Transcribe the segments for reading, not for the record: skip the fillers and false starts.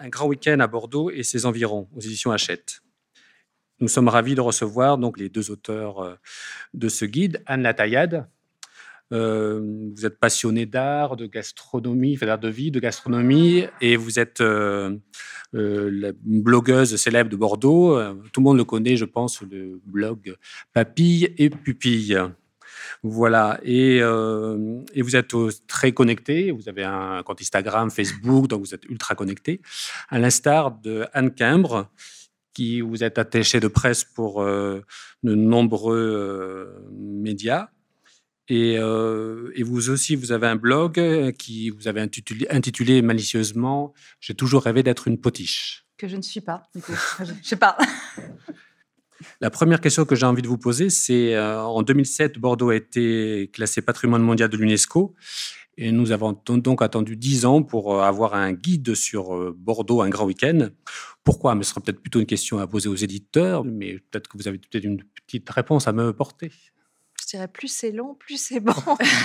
Un grand week-end à Bordeaux et ses environs, aux éditions Hachette. Nous sommes ravis de recevoir donc les deux auteurs de ce guide, Anne Lataillade. Vous êtes passionné d'art, de gastronomie, d'art de vie, de gastronomie, et vous êtes la blogueuse célèbre de Bordeaux. Tout le monde le connaît, je pense, le blog Papille et Pupille. Voilà, et vous êtes très connecté, vous avez un compte Instagram, Facebook, donc vous êtes ultra connecté, à l'instar de Anne Quimbre, qui vous êtes attachée de presse pour de nombreux médias. Et vous aussi, vous avez un blog qui vous avez intitulé malicieusement « J'ai toujours rêvé d'être une potiche ». Que je ne suis pas, du coup. Je ne sais pas. La première question que j'ai envie de vous poser, c'est en 2007, Bordeaux a été classé patrimoine mondial de l'UNESCO. Et nous avons donc attendu 10 ans pour avoir un guide sur Bordeaux, un grand week-end. Pourquoi? Mais ce sera peut-être plutôt une question à poser aux éditeurs, mais peut-être que vous avez peut-être une petite réponse à me porter. Je dirais plus c'est long, plus c'est bon.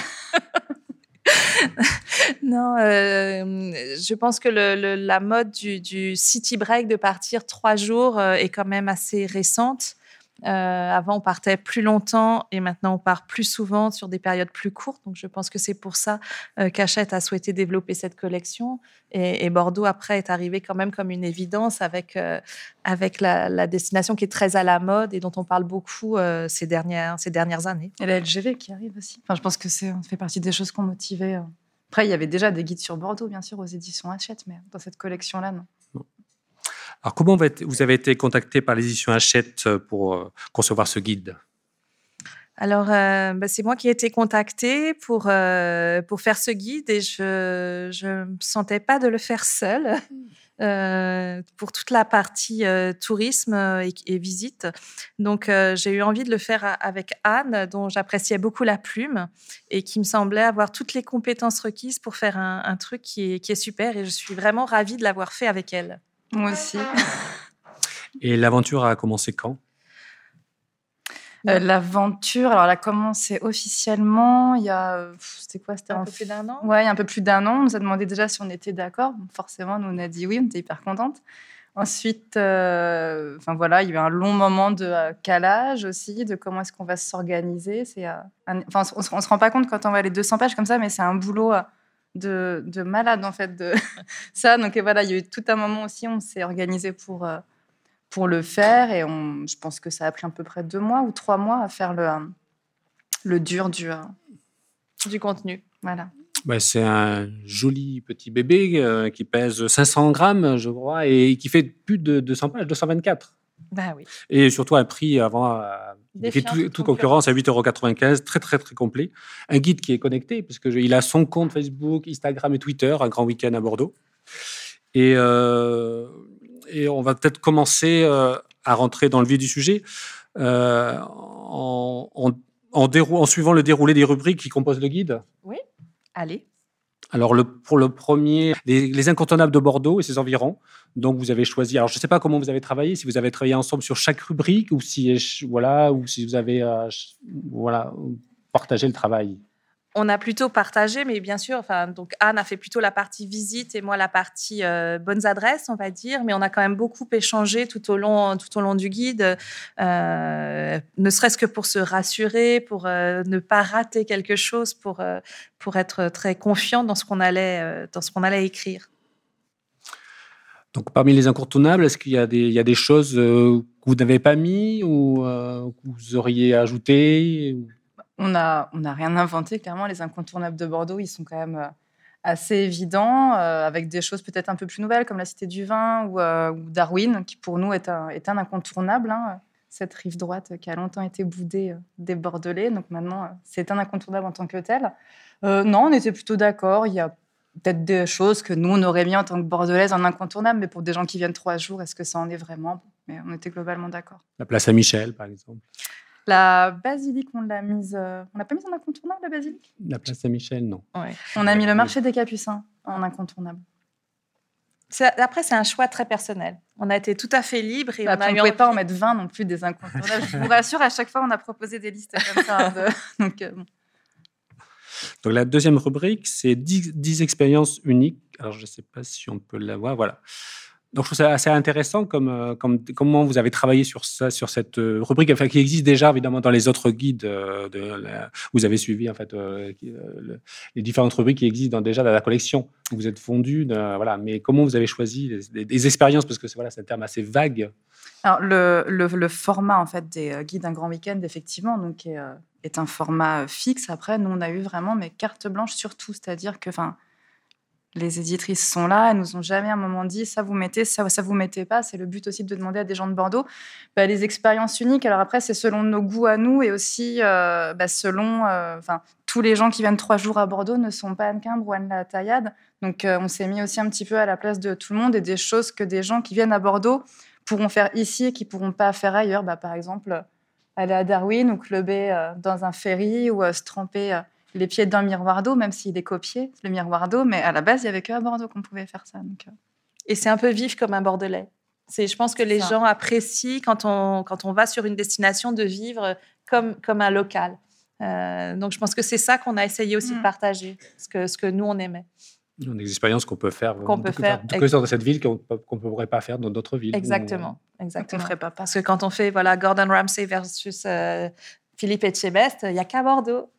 Non, je pense que la mode du city break, de partir 3 jours, est quand même assez récente. Avant, on partait plus longtemps et maintenant, on part plus souvent sur des périodes plus courtes. Donc, je pense que c'est pour ça qu'Hachette a souhaité développer cette collection. Et Bordeaux, après, est arrivé quand même comme une évidence avec la destination qui est très à la mode et dont on parle beaucoup ces dernières années. Et la LGV qui arrive aussi. Enfin, je pense que ça fait partie des choses qu'on motivait. Après, il y avait déjà des guides sur Bordeaux, bien sûr, aux éditions Hachette, mais dans cette collection-là, non. Alors, comment vous avez été contacté par l'édition Hachette pour concevoir ce guide? Alors, c'est moi qui ai été contactée pour faire ce guide et je ne me sentais pas de le faire seule pour toute la partie tourisme et visite. Donc, j'ai eu envie de le faire avec Anne, dont j'appréciais beaucoup la plume et qui me semblait avoir toutes les compétences requises pour faire un truc qui est super. Et je suis vraiment ravie de l'avoir fait avec elle. Moi aussi. Et l'aventure a commencé quand? L'aventure, alors elle a commencé officiellement il y a... C'était quoi? C'était un peu plus d'un an? Ouais, il y a un peu plus d'un an. On nous a demandé déjà si on était d'accord. Forcément, nous, on a dit oui, on était hyper contentes. Ensuite, voilà, il y a eu un long moment de calage aussi, de comment est-ce qu'on va s'organiser. On se rend pas compte quand on va les 200 pages comme ça, mais c'est un boulot... de malade en fait de ça, donc voilà, il y a eu tout un moment aussi, on s'est organisé pour le faire et je pense que ça a pris à peu près 2 mois ou 3 mois à faire le dur du contenu. Voilà. C'est un joli petit bébé qui pèse 500 grammes, je crois, et qui fait plus de 200 pages, 224. Oui. Et surtout un prix avant, il fait toute concurrence à 8,95 €, très, très, très complet. Un guide qui est connecté, parce qu'il a son compte Facebook, Instagram et Twitter, un grand week-end à Bordeaux. Et on va peut-être commencer à rentrer dans le vif du sujet en suivant le déroulé des rubriques qui composent le guide. Oui, allez. Alors, pour le premier, les incontournables de Bordeaux et ses environs. Donc, vous avez choisi... Alors, je ne sais pas comment vous avez travaillé, si vous avez travaillé ensemble sur chaque rubrique ou si vous avez partagé le travail. On a plutôt partagé, mais bien sûr, donc Anne a fait plutôt la partie visite et moi la partie bonnes adresses, on va dire. Mais on a quand même beaucoup échangé tout au long du guide, ne serait-ce que pour se rassurer, pour ne pas rater quelque chose, pour être très confiant dans ce qu'on allait écrire. Donc, parmi les incontournables, est-ce qu'il y a des choses que vous n'avez pas mis ou que vous auriez ajoutées? On n'a rien inventé, clairement. Les incontournables de Bordeaux, ils sont quand même assez évidents, avec des choses peut-être un peu plus nouvelles, comme la Cité du Vin ou Darwin, qui pour nous est un incontournable. Cette rive droite qui a longtemps été boudée des Bordelais. Donc maintenant, c'est un incontournable en tant que tel. Non, on était plutôt d'accord. Il y a peut-être des choses que nous, on aurait mis en tant que Bordelaise en incontournable, mais pour des gens qui viennent 3 jours, est-ce que ça en est vraiment? Mais on était globalement d'accord. La place Saint-Michel, par exemple. La basilique, on l'a pas mise en incontournable, la basilique? La place Saint-Michel, non. Ouais. On a mis le marché des Capucins en incontournable. Après, c'est un choix très personnel. On a été tout à fait libre. Et on ne pouvait pas en mettre 20 non plus des incontournables. Je vous rassure, à chaque fois, on a proposé des listes comme ça. Donc, la deuxième rubrique, c'est 10 expériences uniques. Alors, je ne sais pas si on peut la voir. Voilà. Donc, je trouve ça assez intéressant comment vous avez travaillé sur cette rubrique, enfin, qui existe déjà évidemment dans les autres guides. Vous avez suivi en fait les différentes rubriques qui existent déjà dans la collection. Vous êtes fondu, voilà. Mais comment vous avez choisi des expériences, parce que c'est un terme assez vague. Alors le format en fait des guides d'un grand week-end, effectivement, donc est un format fixe. Après, nous on a eu vraiment carte blanche sur tout, c'est-à-dire que les éditrices sont là, elles nous ont jamais à un moment dit ça vous mettez, ça vous mettez pas. C'est le but aussi de demander à des gens de Bordeaux les expériences uniques. Alors après, c'est selon nos goûts à nous et aussi selon, tous les gens qui viennent 3 jours à Bordeaux ne sont pas Anne Quimbre ou Anne La Taillade. Donc on s'est mis aussi un petit peu à la place de tout le monde et des choses que des gens qui viennent à Bordeaux pourront faire ici et qui pourront pas faire ailleurs. Par exemple, aller à Darwin ou clubber dans un ferry ou se tremper les pieds d'un miroir d'eau, même s'il est copié, le miroir d'eau, mais à la base, il n'y avait qu'à Bordeaux qu'on pouvait faire ça. Donc, Et c'est un peu vif comme un Bordelais. Je pense que les gens apprécient quand on va sur une destination de vivre comme un local. Donc, je pense que c'est ça qu'on a essayé aussi de partager, ce que nous, on aimait. Des expériences qu'on peut faire que dans cette ville qu'on ne pourrait pas faire dans d'autres villes. Exactement. On ferait pas. Parce que quand on fait Gordon Ramsay versus Philippe Etchebest, il n'y a qu'à Bordeaux.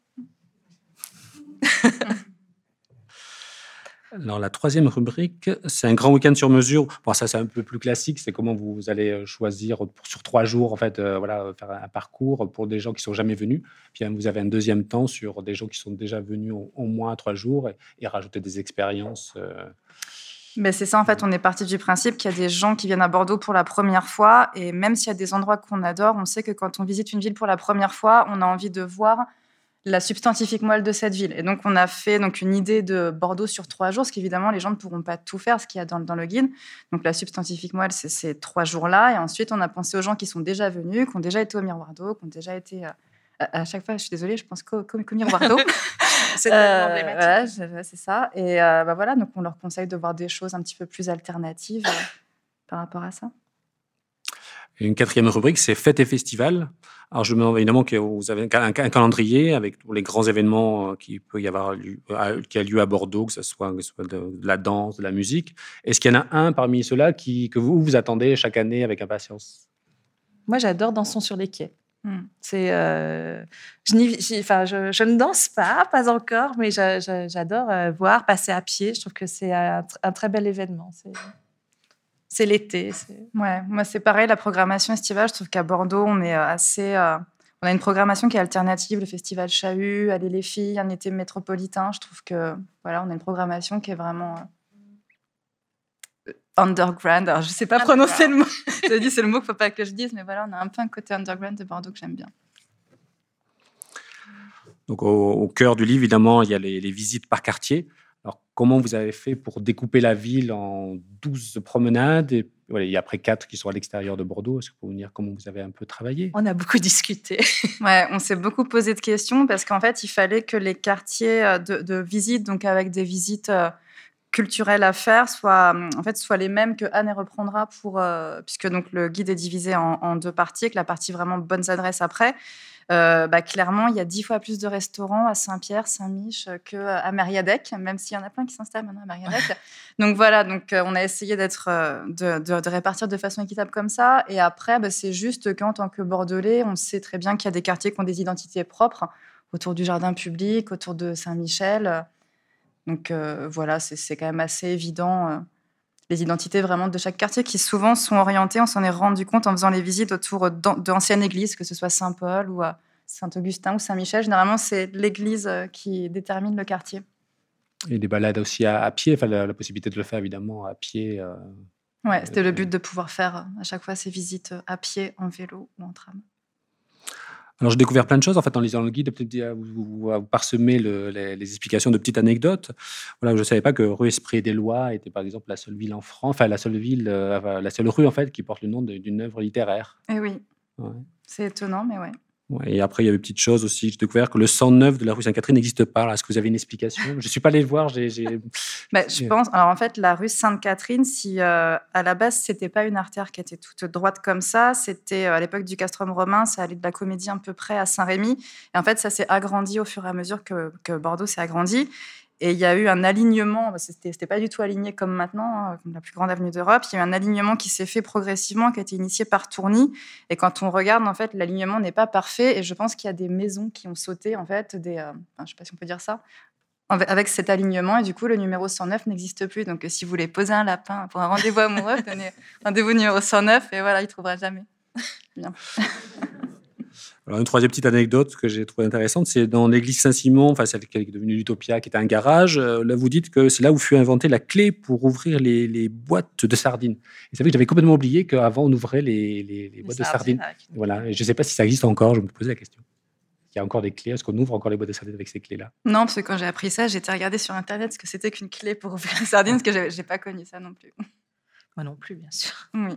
Alors, la troisième rubrique, c'est un grand week-end sur mesure. Bon, ça, c'est un peu plus classique. C'est comment vous allez choisir sur 3 jours, en fait, faire un parcours pour des gens qui ne sont jamais venus. Puis, vous avez un deuxième temps sur des gens qui sont déjà venus au moins 3 jours et rajouter des expériences. Mais c'est ça, en fait, on est parti du principe qu'il y a des gens qui viennent à Bordeaux pour la première fois. Et même s'il y a des endroits qu'on adore, on sait que quand on visite une ville pour la première fois, on a envie de voir la substantifique moelle de cette ville. Et donc, on a fait une idée de Bordeaux sur 3 jours, parce qu'évidemment, les gens ne pourront pas tout faire, ce qu'il y a dans le guide. Donc, la substantifique moelle, c'est ces 3 jours-là. Et ensuite, on a pensé aux gens qui sont déjà venus, qui ont déjà été au miroir d'eau, qui ont déjà été... à chaque fois, je suis désolée, je pense qu'au miroir d'eau. C'est tellement emblématique. C'est ça. Et voilà, donc on leur conseille de voir des choses un petit peu plus alternatives par rapport à ça. Et une quatrième rubrique, c'est fêtes et festivals. Alors, je me demande évidemment que vous avez un calendrier avec les grands événements qui peut y avoir qui a lieu à Bordeaux, que ce soit de la danse, de la musique. Est-ce qu'il y en a un parmi ceux-là que vous attendez chaque année avec impatience? Moi, j'adore Dansons sur les quais. Je ne danse pas encore, mais j'adore voir passer à pied. Je trouve que c'est un très bel événement. C'est l'été. Ouais, moi, c'est pareil, la programmation estivale. Je trouve qu'à Bordeaux, on est on a une programmation qui est alternative, le festival Chahut, Aller les filles, un été métropolitain. Je trouve que on a une programmation qui est vraiment underground. Alors, je ne sais pas prononcer le mot. Je te dis, c'est le mot qu'il ne faut pas que je dise, mais voilà, on a un peu un côté underground de Bordeaux que j'aime bien. Donc, au cœur du livre, évidemment, il y a les visites par quartier. Alors, comment vous avez fait pour découper la ville en 12 promenades et après 4 qui sont à l'extérieur de Bordeaux? Est-ce que vous pouvez nous dire comment vous avez un peu travaillé? On a beaucoup discuté. Ouais, on s'est beaucoup posé de questions parce qu'en fait, il fallait que les quartiers de visite, donc avec des visites culturelles à faire, soient les mêmes que Anne reprendra puisque donc le guide est divisé en 2 parties, avec la partie vraiment bonnes adresses après. Clairement, il y a 10 fois plus de restaurants à Saint-Pierre, Saint-Mich qu'à Mériadeck, même s'il y en a plein qui s'installent maintenant à Mériadeck. Donc voilà, on a essayé de répartir de façon équitable comme ça. Et après, c'est juste qu'en tant que Bordelais, on sait très bien qu'il y a des quartiers qui ont des identités propres autour du jardin public, autour de Saint-Michel. Donc voilà, c'est quand même assez évident. Les identités vraiment de chaque quartier qui souvent sont orientées, on s'en est rendu compte en faisant les visites autour d'anciennes églises, que ce soit Saint-Paul ou Saint-Augustin ou Saint-Michel. Généralement, c'est l'église qui détermine le quartier. Et des balades aussi à pied, la possibilité de le faire évidemment à pied. Ouais, c'était le but de pouvoir faire à chaque fois ces visites à pied, en vélo ou en tram. Alors, j'ai découvert plein de choses en fait en lisant le guide. Peut-être vous parsemez les explications de petites anecdotes. Voilà, je ne savais pas que rue Esprit-des-Lois était par exemple la seule ville en France, la seule rue en fait qui porte le nom d'une œuvre littéraire. Eh oui, ouais. C'est étonnant, mais ouais. Ouais, et après, il y avait une petite chose aussi. J'ai découvert que le 109 de la rue Sainte-Catherine n'existe pas. Alors, est-ce que vous avez une explication? Je ne suis pas allé le voir. Je pense. Alors, en fait, la rue Sainte-Catherine, si à la base, ce n'était pas une artère qui était toute droite comme ça, c'était à l'époque du castrum romain, ça allait de la Comédie à peu près à Saint-Rémy. Et en fait, ça s'est agrandi au fur et à mesure que Bordeaux s'est agrandi. Et il y a eu un alignement, c'était pas du tout aligné comme maintenant, comme la plus grande avenue d'Europe. Il y a eu un alignement qui s'est fait progressivement, qui a été initié par Tourny. Et quand on regarde, en fait, l'alignement n'est pas parfait. Et je pense qu'il y a des maisons qui ont sauté, en fait, je sais pas si on peut dire ça, avec cet alignement. Et du coup, le numéro 109 n'existe plus. Donc, si vous voulez poser un lapin pour un rendez-vous amoureux, donnez rendez-vous numéro 109 et voilà, il ne trouvera jamais. Bien. Alors, une troisième petite anecdote que j'ai trouvée intéressante, c'est dans l'église Saint-Simon, celle qui est devenue l'Utopia, qui était un garage. Là, vous dites que c'est là où fut inventée la clé pour ouvrir les boîtes de sardines. Et c'est vrai que j'avais complètement oublié qu'avant, on ouvrait les boîtes de sardines. Voilà. Et je ne sais pas si ça existe encore, je me posais la question. Il y a encore des clés, est-ce qu'on ouvre encore les boîtes de sardines avec ces clés-là? Non, parce que quand j'ai appris ça, j'ai été regarder sur Internet ce que c'était qu'une clé pour ouvrir les sardines, parce que je n'ai pas connu ça non plus. Moi non plus, bien sûr. Oui.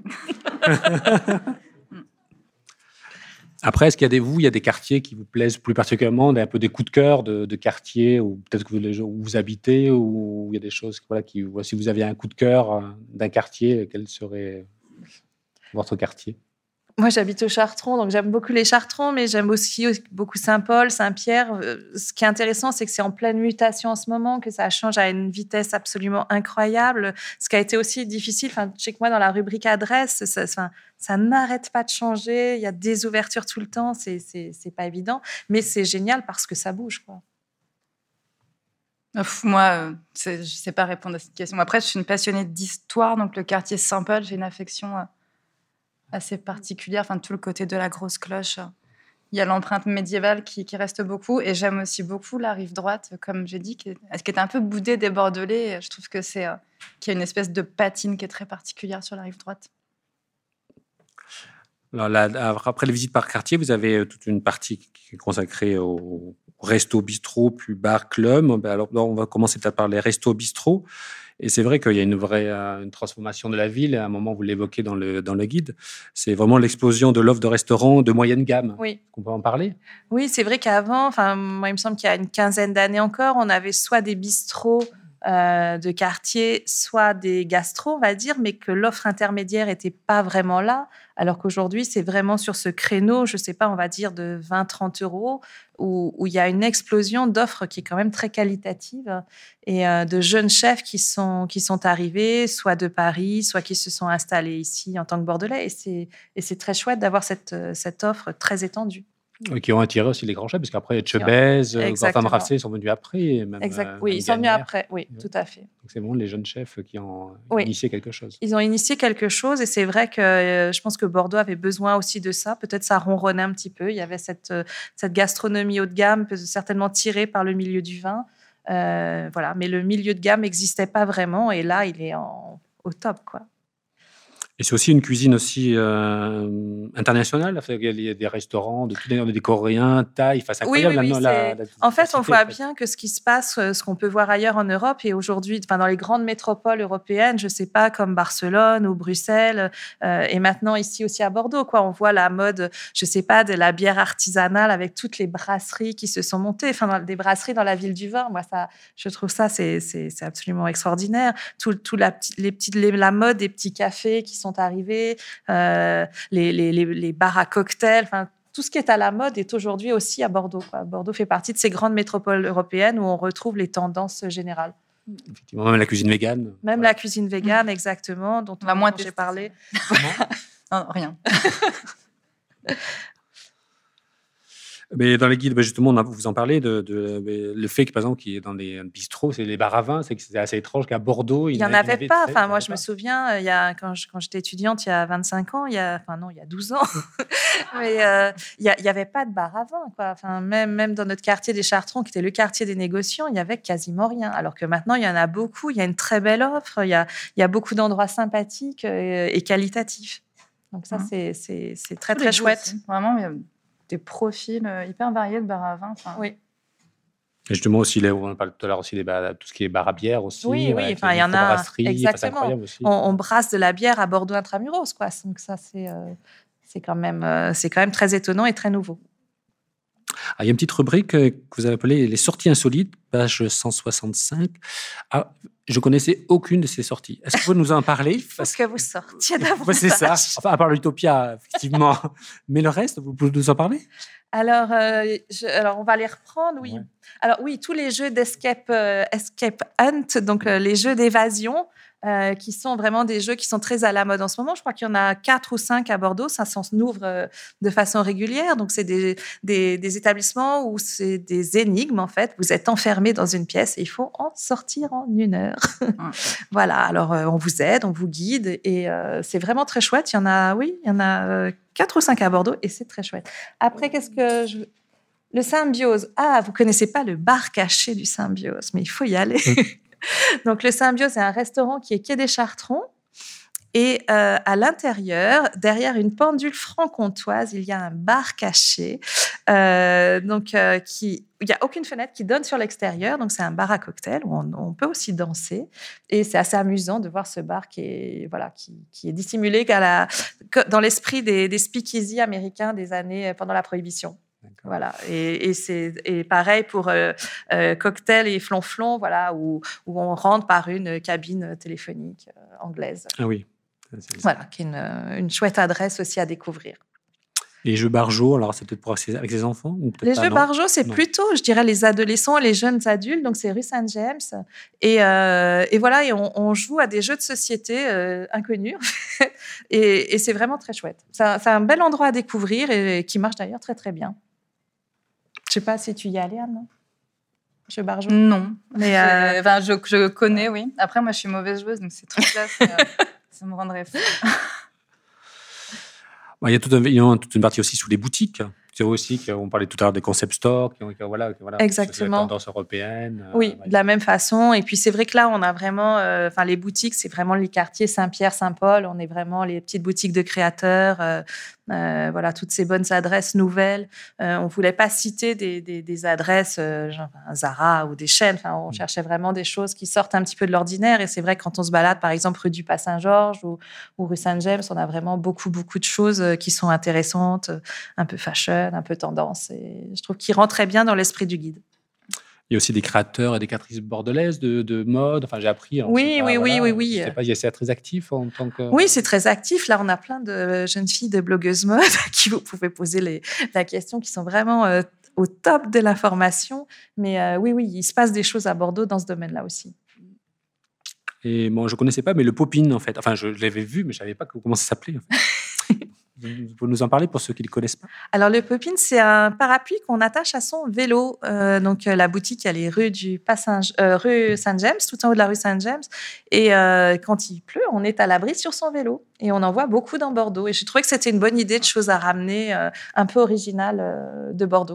Après, est-ce qu'il y a des quartiers qui vous plaisent plus particulièrement, un peu des coups de cœur de quartiers, ou peut-être que où vous habitez, ou il y a des choses, si vous aviez un coup de cœur d'un quartier, quel serait votre quartier? Moi, j'habite au Chartrons, donc j'aime beaucoup les Chartrons, mais j'aime aussi beaucoup Saint-Paul, Saint-Pierre. Ce qui est intéressant, c'est que c'est en pleine mutation en ce moment, que ça change à une vitesse absolument incroyable. Ce qui a été aussi difficile, je sais que moi, dans la rubrique adresse, ça n'arrête pas de changer. Il y a des ouvertures tout le temps, c'est pas évident, mais c'est génial parce que ça bouge, quoi. Moi, je ne sais pas répondre à cette question. Après, je suis une passionnée d'histoire, donc le quartier Saint-Paul, j'ai une affection assez particulière, tout le côté de la grosse cloche. Il y a l'empreinte médiévale qui reste beaucoup, et j'aime aussi beaucoup la rive droite, comme j'ai dit, qui est un peu boudée des Bordelais. Je trouve qu'il y a une espèce de patine qui est très particulière sur la rive droite. Alors là, après les visites par quartier, vous avez toute une partie qui est consacrée au resto, bistrot, puis bar, club. Alors là, on va commencer peut-être par les restos, bistrots. Et c'est vrai qu'il y a une transformation de la ville. À un moment, vous l'évoquez dans le guide. C'est vraiment l'explosion de l'offre de restaurants de moyenne gamme. Oui. On peut en parler? Oui, c'est vrai qu'avant, moi, il me semble qu'il y a une quinzaine d'années encore, on avait soit des bistrots de quartier, soit des gastros, on va dire, mais que l'offre intermédiaire n'était pas vraiment là, alors qu'aujourd'hui, c'est vraiment sur ce créneau, je ne sais pas, on va dire de 20-30 euros, où il y a une explosion d'offres qui est quand même très qualitative, et de jeunes chefs qui sont arrivés, soit de Paris, soit qui se sont installés ici en tant que Bordelais, et c'est très chouette d'avoir cette offre très étendue. Qui ont attiré aussi les grands chefs, parce qu'après, Etchebez, Gordon Ramsay sont venus après. Oui, ils sont venus après, oui, tout à fait. Donc c'est vraiment les jeunes chefs qui ont initié quelque chose. Ils ont initié quelque chose, et c'est vrai que je pense que Bordeaux avait besoin aussi de ça. Peut-être ça ronronnait un petit peu. Il y avait cette gastronomie haut de gamme, certainement tirée par le milieu du vin. Voilà. Mais le milieu de gamme n'existait pas vraiment, et là, il est au top, quoi. Et c'est aussi une cuisine aussi internationale. Il y a des restaurants de tous les des Coréens, Thaï. C'est incroyable. Oui, en fait, on voit bien que ce qui se passe, ce qu'on peut voir ailleurs en Europe, et aujourd'hui, dans les grandes métropoles européennes, je ne sais pas, comme Barcelone ou Bruxelles, et maintenant ici aussi à Bordeaux, quoi. On voit la mode, je ne sais pas, de la bière artisanale avec toutes les brasseries qui se sont montées, des brasseries dans la ville du vin. Moi, je trouve ça, c'est absolument extraordinaire. La mode des petits cafés qui sont arrivés, les bars à cocktails, tout ce qui est à la mode est aujourd'hui aussi à Bordeaux, quoi. Bordeaux fait partie de ces grandes métropoles européennes où on retrouve les tendances générales. Effectivement, même la cuisine végane. La cuisine végane, exactement, dont j'ai parlé. Non, rien. Mais dans les guides, justement, vous en parlez le fait que, par exemple, qu'il y ait dans les bistrots, c'est les bars à vin, c'est que c'est assez étrange qu'à Bordeaux, il n'y en avait pas. Moi, je me souviens, quand j'étais étudiante, il y a 25 ans, il y a 12 ans, mais il n'y avait pas de bar à vin, quoi. Même dans notre quartier des Chartrons, qui était le quartier des négociants, il n'y avait quasiment rien. Alors que maintenant, il y en a beaucoup, il y a une très belle offre, il y a beaucoup d'endroits sympathiques et qualitatifs. Donc ça, c'est très, très chouette. Aussi. Vraiment, il y a des profils hyper variés de bar à vin. Oui. Et justement aussi, on parle tout à l'heure aussi tout ce qui est bar à bière aussi. Oui, il y en a. Exactement. On brasse de la bière à Bordeaux intramuros, quoi. Donc ça, c'est quand même très étonnant et très nouveau. Ah, il y a une petite rubrique que vous avez appelée les sorties insolites, page 165. Ah, je connaissais aucune de ces sorties. Est-ce que vous pouvez nous en parler? Parce que vous sortiez davantage. C'est ça. Enfin, à part l'Utopia, effectivement. Mais le reste, vous pouvez nous en parler? Alors, on va les reprendre, oui. Ouais. Alors oui, tous les jeux escape hunt, donc les jeux d'évasion, qui sont vraiment des jeux qui sont très à la mode en ce moment. Je crois qu'il y en a 4 ou 5 à Bordeaux. Ça s'en ouvre de façon régulière. Donc, c'est des établissements où c'est des énigmes, en fait. Vous êtes enfermé dans une pièce et il faut en sortir en 1 heure. Voilà. Alors, on vous aide, on vous guide et c'est vraiment très chouette. Il y en a 4 ou 5 à Bordeaux et c'est très chouette. Après, le Symbiose. Ah, vous connaissez pas le bar caché du Symbiose, mais il faut y aller. Donc, le Symbiose, c'est un restaurant qui est quai des Chartrons. Et à l'intérieur, derrière une pendule franc-comtoise, il y a un bar caché. Il n'y a aucune fenêtre qui donne sur l'extérieur. Donc, c'est un bar à cocktail où on peut aussi danser. Et c'est assez amusant de voir ce bar qui est dissimulé dans l'esprit des speakeasy américains des années pendant la Prohibition. D'accord. Voilà. Et pareil pour cocktail et flonflon, voilà, où on rentre par une cabine téléphonique anglaise. Ah oui. Voilà, qui est une chouette adresse aussi à découvrir. Les jeux Barjo, alors c'est peut-être avec les enfants ou peut-être Les pas, jeux non? Barjo, c'est plutôt, je dirais, les adolescents et les jeunes adultes. Donc, c'est rue Saint-James. Et voilà, et on joue à des jeux de société inconnus. et c'est vraiment très chouette. C'est un bel endroit à découvrir et qui marche d'ailleurs très, très bien. Je ne sais pas si tu y es allée, Anne, non? Jeux Barjo? Non. Mais je connais, oui. Après, moi, je suis mauvaise joueuse, donc ces trucs-là, ça me rendrait fou. Il y a toute une partie aussi sous les boutiques. C'est aussi qu'on parlait tout à l'heure des concept stores, voilà, exactement. C'est la tendance européenne. Oui, de la même façon. Et puis c'est vrai que là, on a vraiment, les boutiques, c'est vraiment les quartiers Saint-Pierre, Saint-Paul. On est vraiment les petites boutiques de créateurs. Voilà, toutes ces bonnes adresses nouvelles. On voulait pas citer des adresses genre un Zara ou des chaînes. Enfin, on cherchait vraiment des choses qui sortent un petit peu de l'ordinaire. Et c'est vrai que quand on se balade, par exemple, rue du Pas-Saint-Georges ou rue Saint-James, on a vraiment beaucoup de choses qui sont intéressantes, un peu fashion, un peu tendance. Et je trouve qu'ils rentrent très bien dans l'esprit du guide. Il y a aussi des créateurs et des créatrices bordelaises de mode. Enfin, j'ai appris. Oui. Je sais pas, c'est très actif en tant que. Oui, c'est très actif. Là, on a plein de jeunes filles de blogueuses mode qui vous pouvez poser la question, qui sont vraiment au top de l'information. Mais oui, il se passe des choses à Bordeaux dans ce domaine-là aussi. Et moi, je connaissais pas, mais le Popin, en fait. Enfin, je l'avais vu, mais je savais pas comment ça s'appelait. En fait. Vous pouvez nous en parler pour ceux qui ne le connaissent pas? Alors, le Popin, c'est un parapluie qu'on attache à son vélo. Donc, la boutique, elle est rue Saint-James, tout en haut de la rue Saint-James. Et quand il pleut, on est à l'abri sur son vélo. Et on en voit beaucoup dans Bordeaux. Et j'ai trouvé que c'était une bonne idée de chose à ramener, un peu originale de Bordeaux.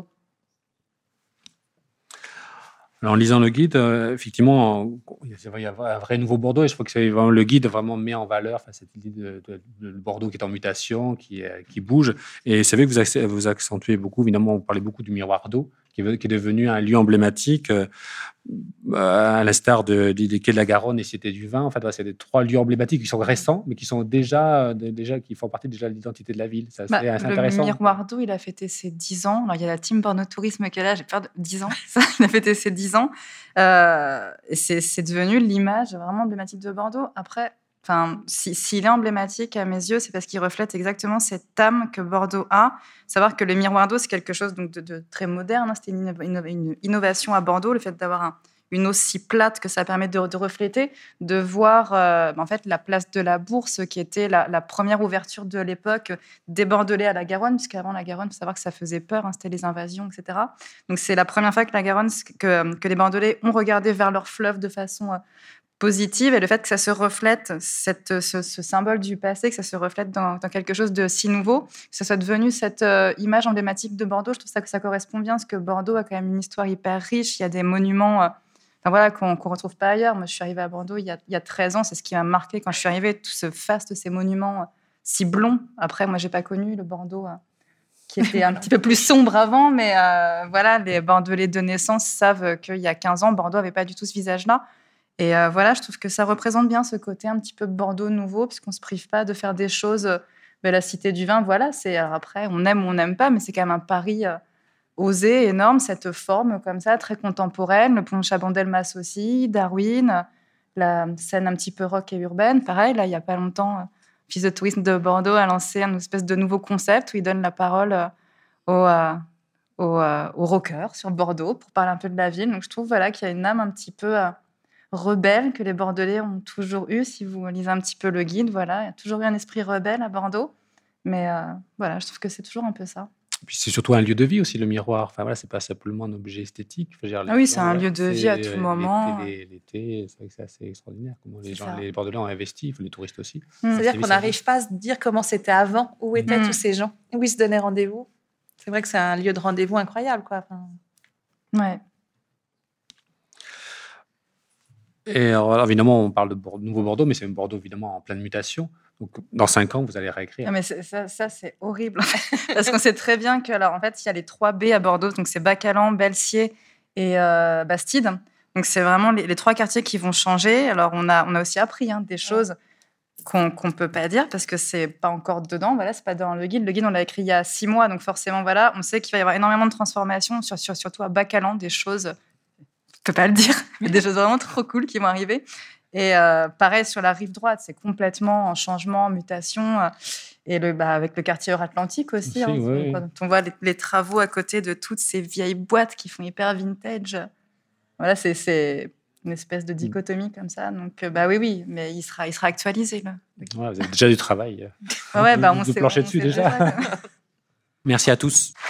Alors, en lisant le guide, effectivement, il y a un vrai nouveau Bordeaux, et je crois que le guide vraiment met en valeur cette idée de Bordeaux qui est en mutation, qui bouge. Et c'est vrai que vous accentuez beaucoup, évidemment, vous parlez beaucoup du miroir d'eau, qui est devenu un lieu emblématique, à l'instar des quais de la Garonne et Cité du Vin. En fait, c'est des 3 lieux emblématiques qui sont récents, mais qui sont déjà qui font partie déjà de l'identité de la ville. C'est intéressant. Le miroir d'eau, il a fêté ses 10 ans. Alors, il y a la team Bordeaux Tourisme qui est là, j'ai peur de 10 ans. Il a fêté ses 10 ans. C'est devenu l'image vraiment emblématique de Bordeaux. Après, s'il est emblématique à mes yeux, c'est parce qu'il reflète exactement cette âme que Bordeaux a. Savoir que le miroir d'eau, c'est quelque chose donc, de très moderne. C'était une innovation à Bordeaux, le fait d'avoir une eau si plate que ça permet de refléter, de voir en fait, la place de la Bourse, qui était la première ouverture de l'époque des Bordelais à la Garonne, puisqu'avant la Garonne, il faut savoir que ça faisait peur, c'était les invasions, etc. Donc c'est la première fois que la Garonne, que les Bordelais ont regardé vers leur fleuve de façon positive, et le fait que ça se reflète, ce symbole du passé, que ça se reflète dans quelque chose de si nouveau, que ça soit devenu cette image emblématique de Bordeaux, je trouve que ça correspond bien, parce que Bordeaux a quand même une histoire hyper riche, il y a des monuments qu'on ne retrouve pas ailleurs. Moi, je suis arrivée à Bordeaux il y a 13 ans, c'est ce qui m'a marqué quand je suis arrivée, tout ce faste, ces monuments si blonds. Après, moi, je n'ai pas connu le Bordeaux qui était un petit peu plus sombre avant, mais les Bordelais de naissance savent qu'il y a 15 ans, Bordeaux n'avait pas du tout ce visage-là. Et je trouve que ça représente bien ce côté un petit peu Bordeaux nouveau, parce qu'on ne se prive pas de faire des choses. La Cité du Vin, alors après, on aime ou on n'aime pas, mais c'est quand même un pari osé, énorme, cette forme comme ça, très contemporaine. Le pont Chabandelmas aussi, Darwin, la scène un petit peu rock et urbaine. Pareil, là, il n'y a pas longtemps, Office de tourisme de Bordeaux a lancé une espèce de nouveau concept où il donne la parole aux rockers sur Bordeaux pour parler un peu de la ville. Donc, je trouve qu'il y a une âme un petit peu rebelle que les Bordelais ont toujours eu. Si vous lisez un petit peu le guide, il y a toujours eu un esprit rebelle à Bordeaux. Mais je trouve que c'est toujours un peu ça. Et puis c'est surtout un lieu de vie aussi, le miroir. Enfin, c'est pas simplement un objet esthétique. C'est un lieu de vie à tout moment. L'été, c'est vrai que c'est assez extraordinaire. Comment les Bordelais ont investi, les touristes aussi. C'est-à-dire qu'on n'arrive pas à se dire comment c'était avant, où étaient tous ces gens, où ils se donnaient rendez-vous. C'est vrai que c'est un lieu de rendez-vous incroyable, quoi. Ouais. Et alors, évidemment, on parle de Nouveau Bordeaux, mais c'est un Bordeaux évidemment en pleine mutation. Donc, dans 5 ans, vous allez réécrire. Mais ça, c'est horrible. Parce qu'on sait très bien que, en fait, il y a les 3 B à Bordeaux. Donc, c'est Bacalan, Belsier et Bastide. Donc, c'est vraiment les 3 quartiers qui vont changer. Alors, on a aussi appris des choses qu'on ne peut pas dire parce que c'est pas encore dedans. C'est pas dans le guide. Le guide, on l'a écrit il y a 6 mois. Donc, forcément, on sait qu'il va y avoir énormément de transformations, surtout à Bacalan, des choses... Je peux pas le dire, mais des choses vraiment trop cool qui vont arriver. Et pareil, sur la rive droite, c'est complètement en changement, en mutation. Et avec le quartier Euratlantique aussi. Quand on voit les travaux à côté de toutes ces vieilles boîtes qui font hyper vintage. C'est une espèce de dichotomie comme ça. Donc, oui, mais il sera actualisé. Là. Vous avez déjà du travail. On s'est planché dessus déjà. Merci à tous.